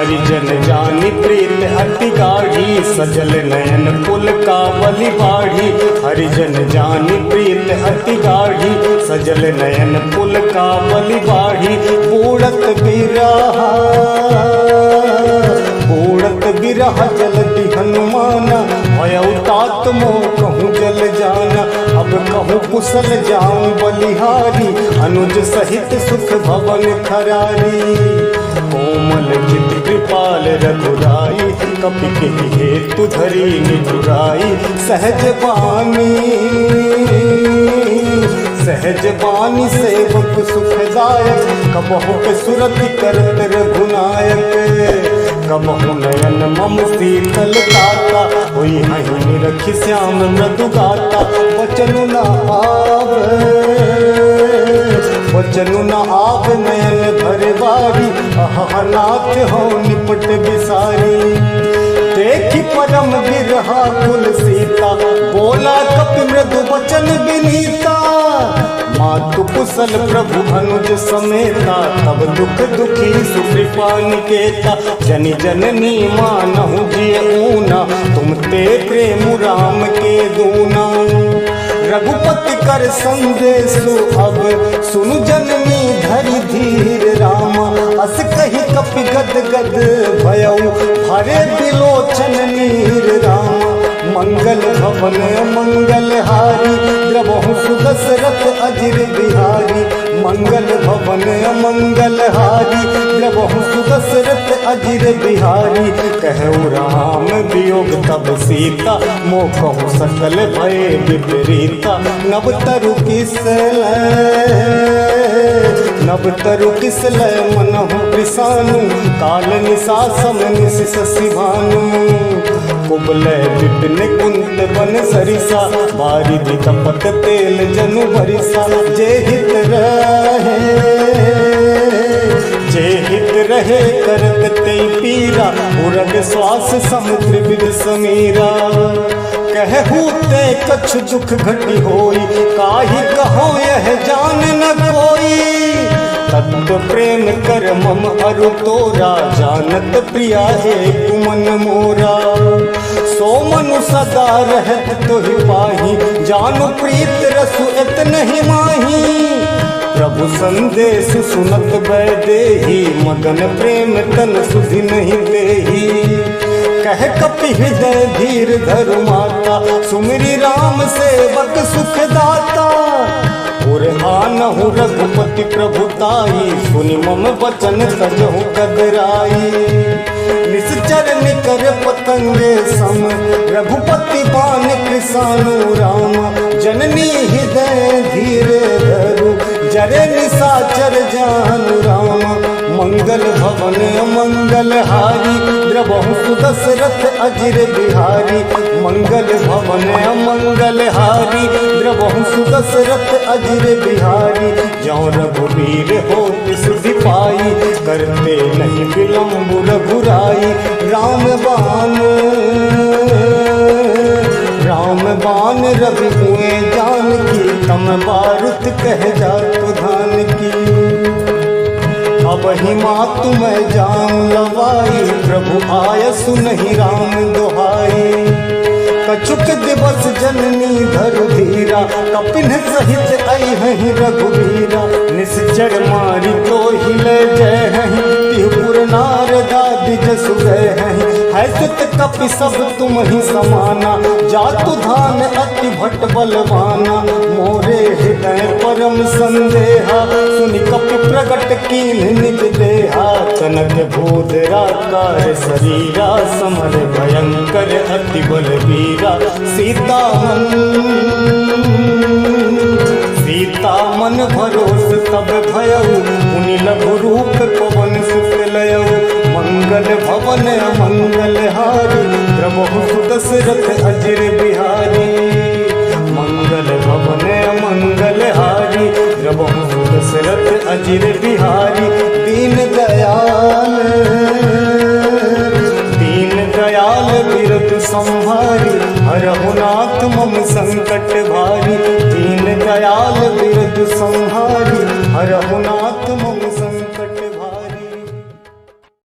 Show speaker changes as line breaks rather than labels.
हरिजन जानी प्रीत अति गाढ़ी, सजल नयन पुल का बलि बाढ़ी। हरिजन जानी प्रीत अति गाढ़ी, सजल नयन पुल का बलि बाढ़ी। बूढ़त बिरह जलति हनुमाना, भयउ तात मोह कहूँ जल जाना। अब कहूँ कुशल जाऊँ बलिहारी, अनुज सहित सुख भवन खरारी। कोमल चित कृपाल रघुराई, कपि के हेतु धरी निठुराई। सहज बानी सेवक सुखदायक, कबहु के सुरति करत रघुनायक। कबहु नयन मम शीतल ताता, होई हहीं निरखि श्याम मृदु गाता। बचनु न आव नयन भर बारी, अहनाथ हो निपट बिसारी। देखी परम बिरहा कुल सीता, बोला कपि मृदु वचन विनीता। मातु कुशल प्रभु अनुज समेता, तब दुख दुखी सुकृपा निकेता। जनि जननी मानहु जिय ऊना, तुम ते प्रेम राम के दूना। रघुपति कर संदेशु अब सुनु जननी धरि धीर रामा। अस कही कपि गद गद भयउ, भरे बिलोचन नीर रामा। मंगल भवन मंगल हारी, द्रवहु सुदशरथ अजिर बिहारी। मंगल भवन मंगल हारी, द्रवहु सुदशरथ अजिर बिहारी। कहु राम वियोग तब सीता, मोह सकल भय विपरीता। नव तरु किसलय मनहु कृसानु, काल निशा सम निश शशि भानु। कुबलय विपिन कुंत बन सरिसा, बारिधि कपट तेल जनु बरिसा। जे हित रहे करत ते पीरा, उरग श्वास समुद्र विद समीरा। कहू ते कछ दुख घटी होई, काहि कहो यह जान न कोई। तत्व प्रेम कर मम अरु तोरा, जानत प्रिया है कुमन मोरा। सो मनु सदा रहत तोहि पाही, जानु प्रीत रसु इतनहि माही। प्रभु संदेश सुनत बैदेही, मगन प्रेम तन सुधि नहीं देही। कह कपि हृदय धीर धरु माता, सुमिरि राम सेवक सुख दाता। और आनहु रघुपति प्रभुताई, सुनि मम वचन तजहु कदराई। निश्चर निकर पतंगे सम, रघुपति बान कृसानु राम। जननी हृदय धीरे धरु, जरे निशाचर जानु राम। मंगल भवन मंगल हारी, द्रवहु सुदशरथ अजिर बिहारी। मंगल भवन मंगल हारी, द्रवहु सुदशरथ अजिर बिहारी। ज्यों रघुवीर होत सुधि पाई, करते नहीं विलम्ब रघुराई। राम बान रवि हुए जानकी, तम बारुत कह जातु धान की। अब ही मातु मैं जान लवाई, प्रभु आयसु नहीं राम दुहाई। कछुक दिवस जननी धरु धीरा, कपिन सहित अइहहि रघुवीरा। निश्चर मारी तो हिले जय हहि, तिहुपुर नारदा दिज सुगय हहि। है सुत कपि सब तुम ही समाना, जातु धान अति भट बलवाना। मोरे हृदय परम संदेहा, सुनि कपि प्रगट कीन निज देहा। कनक भूधराकार शरीरा, समर भयंकर अति बलवीरा। सीता मन भरोस तब भयउ, मुनि लघु रूप पवन सुत लयउ। मंगल भवन मंगल हारी, प्रभु सुदशरथ अजिर बिहारी। मंगल भवन मंगल हारी, प्रभु सुदशरथ अजिर बिहारी। दीन दयाल बिरतु संहारी, हरहु नाथ मम संकट भारी। दीन दयाल बिरतु संहारी, हरहु नाथ मम